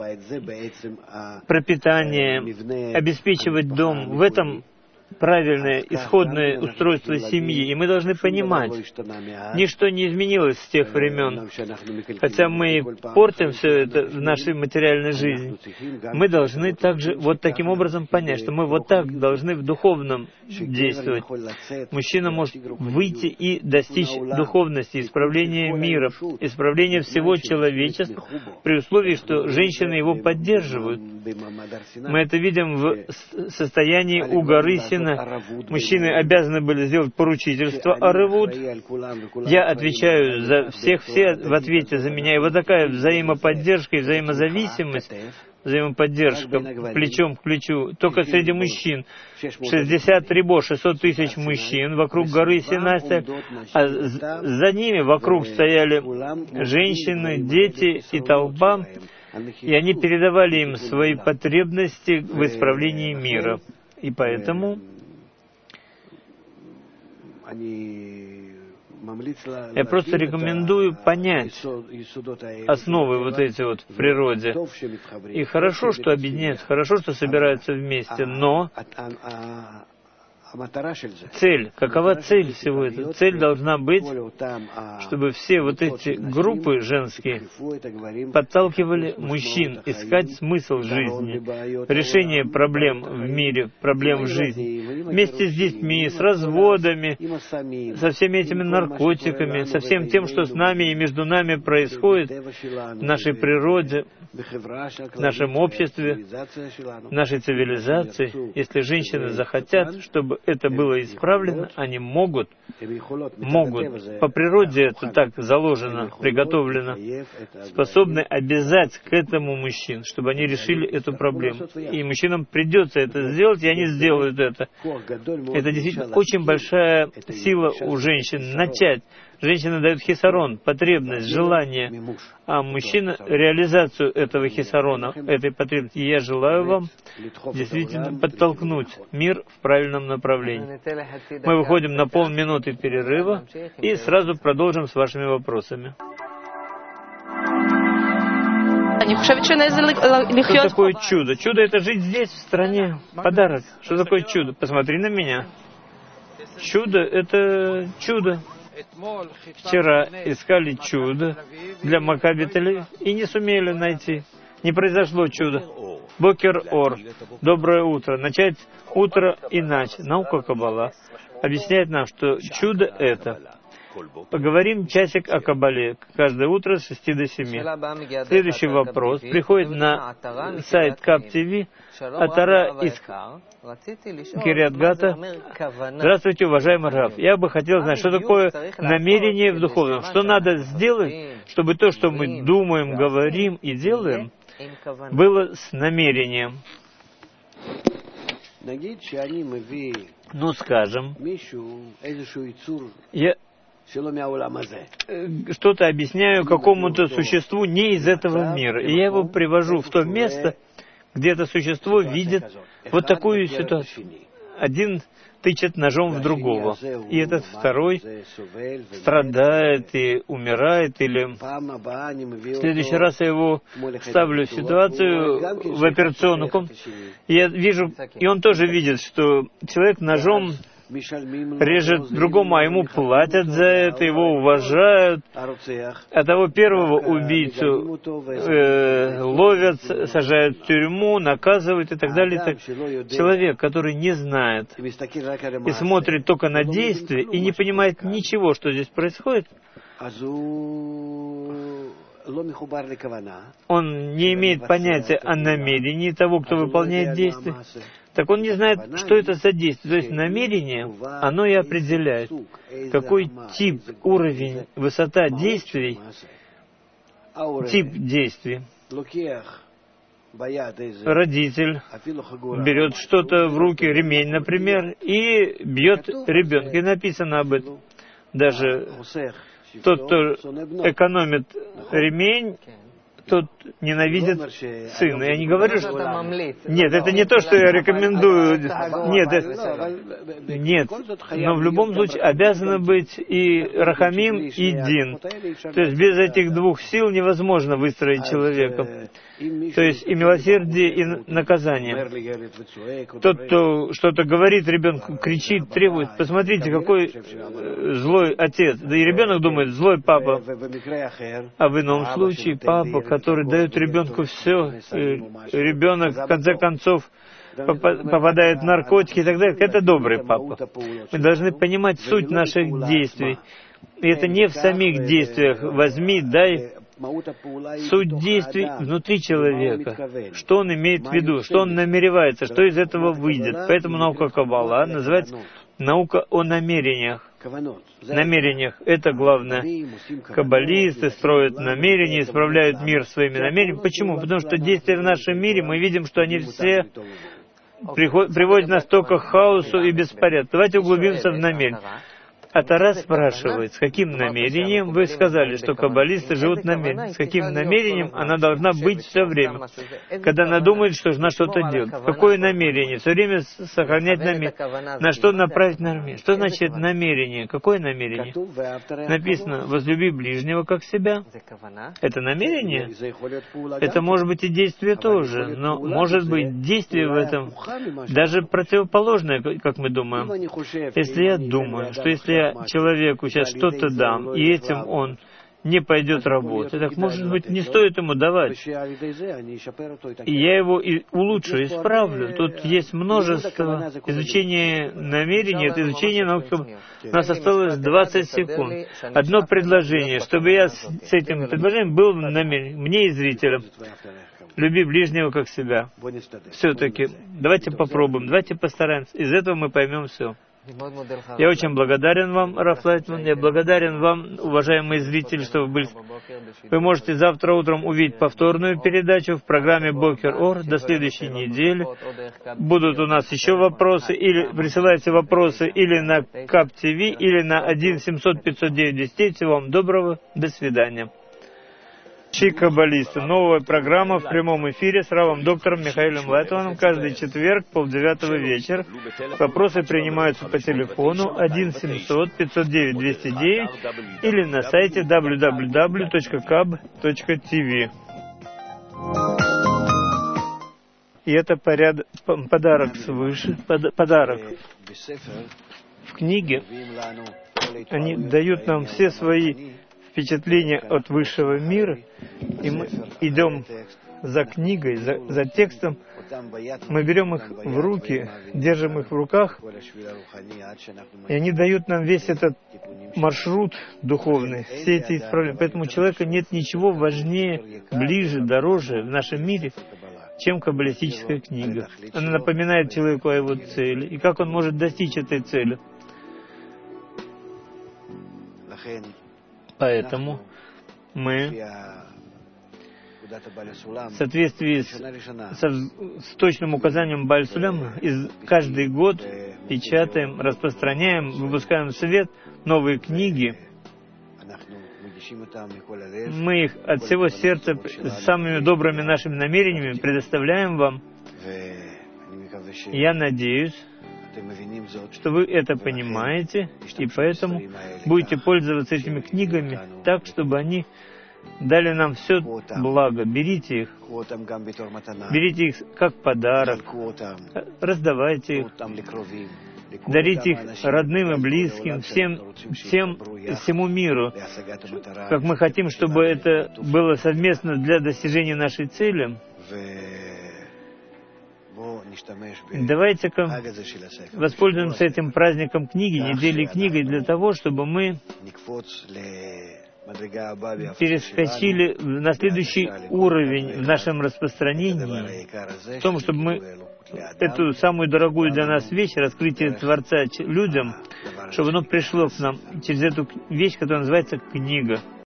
пропитание, обеспечивать дом. В этом правильное исходное устройство семьи. И мы должны понимать, ничто не изменилось с тех времен. Хотя мы портим все это в нашей материальной жизни, мы должны также вот таким образом понять, что мы вот так должны в духовном действовать. Мужчина может выйти и достичь духовности, исправления мира, исправления всего человечества, при условии, что женщины его поддерживают. Мы это видим в состоянии у горы Синай. Мужчины обязаны были сделать поручительство аревут. Я отвечаю за всех, все в ответе за меня. И вот такая взаимоподдержка и взаимозависимость, взаимоподдержка плечом к плечу, только среди мужчин. 60 рибо, 600 тысяч мужчин вокруг горы Синай, а за ними вокруг стояли женщины, дети и толпа, и они передавали им свои потребности в исправлении мира. И поэтому я просто рекомендую понять основы вот эти вот в природе. И хорошо, что объединяются, хорошо, что собираются вместе, но цель, какова цель всего этого? Цель должна быть, чтобы все вот эти группы женские подталкивали мужчин искать смысл жизни, решение проблем в мире, проблем в жизни, вместе с детьми, с разводами, со всеми этими наркотиками, со всем тем, что с нами и между нами происходит в нашей природе, в нашем обществе, в нашей цивилизации. Если женщины захотят, чтобы это было исправлено, они могут. По природе это так заложено, приготовлено, способны обязать к этому мужчин, чтобы они решили эту проблему. И мужчинам придется это сделать, и они сделают это. Это действительно очень большая сила у женщин начать. Женщина дает хисарон, потребность, желание, а мужчина реализацию этого хисарона, этой потребности. И я желаю вам действительно подтолкнуть мир в правильном направлении. Мы выходим на полминуты перерыва и сразу продолжим с вашими вопросами. Что такое чудо? Чудо — это жить здесь, в стране. Подарок. Что такое чудо? Посмотри на меня. Чудо — это чудо. Вчера искали чудо для Макаби Тель-Авив и не сумели найти. Не произошло чудо. Бокер Ор. Доброе утро. Начать утро иначе. Наука Каббала объясняет нам, что чудо это. Поговорим часик о Каббале каждое утро с 6 до 7. Следующий вопрос приходит на сайт Каб ТВ. Атара из Кирьят-Гата. Здравствуйте, уважаемый Рав. Я бы хотел знать, что такое намерение в духовном. Что надо сделать, чтобы то, что мы думаем, говорим и делаем, было с намерением. Ну, скажем, я что-то объясняю какому-то существу не из этого мира, и я его привожу в то место, где это существо видит вот такую ситуацию. Один тычет ножом в другого, и этот второй страдает и умирает, или в следующий раз я его ставлю в ситуацию, в операционную комнату, и я вижу, и он тоже видит, что человек ножом режет другому, а ему платят за это, его уважают, а того первого убийцу ловят, сажают в тюрьму, наказывают и так далее. Человек, который не знает и смотрит только на действие и не понимает ничего, что здесь происходит, он не имеет понятия о намерении того, кто выполняет действие, так он не знает, что это за действие. То есть намерение, оно и определяет, какой тип, уровень, высота действий, тип действий. Родитель берет что-то в руки, ремень, например, и бьет ребенка. И написано об этом. Даже тот, кто экономит ремень, тот ненавидит сына. Я не говорю, что... Нет, это не то, что я рекомендую. Нет. Но в любом случае обязаны быть и рахамим, и дин. То есть без этих двух сил невозможно выстроить человека. То есть и милосердие, и наказание. Тот, кто что-то говорит ребенку, кричит, требует. Посмотрите, какой злой отец. Да и ребенок думает, злой папа. А в ином случае папа, который дает ребенку все, ребенок в конце концов попадает в наркотики и так далее, это добрый папа. Мы должны понимать суть наших действий. И это не в самих действиях. Возьми, дай. Суть действий внутри человека. Что он имеет в виду, что он намеревается, что из этого выйдет. Поэтому наука Каббала называется наука о намерениях. Намерениях — это главное. Каббалисты строят намерения, исправляют мир своими намерениями. Почему? Потому что действия в нашем мире, мы видим, что они все приводят нас только к хаосу и беспорядку. Давайте углубимся в намерение. А Тора спрашивает, с каким намерением вы сказали, что каббалисты живут намерением? С каким намерением она должна быть все время? Когда она думает, что на что-то делать. Какое намерение? Все время сохранять намерение. На что направить намерение? Что значит намерение? Какое намерение? Написано, возлюби ближнего как себя. Это намерение? Это может быть и действие тоже, но может быть действие в этом даже противоположное, как мы думаем. Если я думаю, что если я человеку сейчас что-то дам, и этим он не пойдет работать, так, может быть, не стоит ему давать. И я его и улучшу, исправлю. Тут есть множество изучения намерений, это изучение науки. У нас осталось 20 секунд. Одно предложение, чтобы я с этим предложением был намерен, мне и зрителям. Люби ближнего как себя. Все-таки, давайте попробуем, давайте постараемся. Из этого мы поймем все. Я очень благодарен вам, Раф Лайтман, я благодарен вам, уважаемые зрители, что вы были. Вы можете завтра утром увидеть повторную передачу в программе Бокер Ор до следующей недели. Будут у нас еще вопросы, или присылайте вопросы или на КАП ТВ, или на 1-700-509-10. Всего вам доброго, до свидания. Каббалисты. Новая программа в прямом эфире с равом доктором Михаилом Лайтманом каждый четверг, 8:30 вечера. Вопросы принимаются по телефону 1-700-509-209 или на сайте www.kab.tv. И это подарок свыше, подарок. В книге они дают нам все свои впечатления от высшего мира, и мы идем за книгой, за текстом, мы берем их в руки, держим их в руках, и они дают нам весь этот маршрут духовный, все эти исправления. Поэтому у человека нет ничего важнее, ближе, дороже в нашем мире, чем каббалистическая книга. Она напоминает человеку о его цели, и как он может достичь этой цели. Поэтому мы в соответствии с точным указанием Бааль Суляма каждый год печатаем, распространяем, выпускаем в свет новые книги. Мы их от всего сердца с самыми добрыми нашими намерениями предоставляем вам. Я надеюсь, что вы это понимаете, и поэтому будете пользоваться этими книгами так, чтобы они дали нам все благо. Берите их как подарок, раздавайте их, дарите их родным и близким, всему миру, как мы хотим, чтобы это было совместно для достижения нашей цели. Давайте-ка воспользуемся этим праздником книги, недели книгой, для того, чтобы мы перескочили на следующий уровень в нашем распространении, в том, чтобы мы эту самую дорогую для нас вещь, раскрытие Творца людям, чтобы оно пришло к нам через эту вещь, которая называется книга.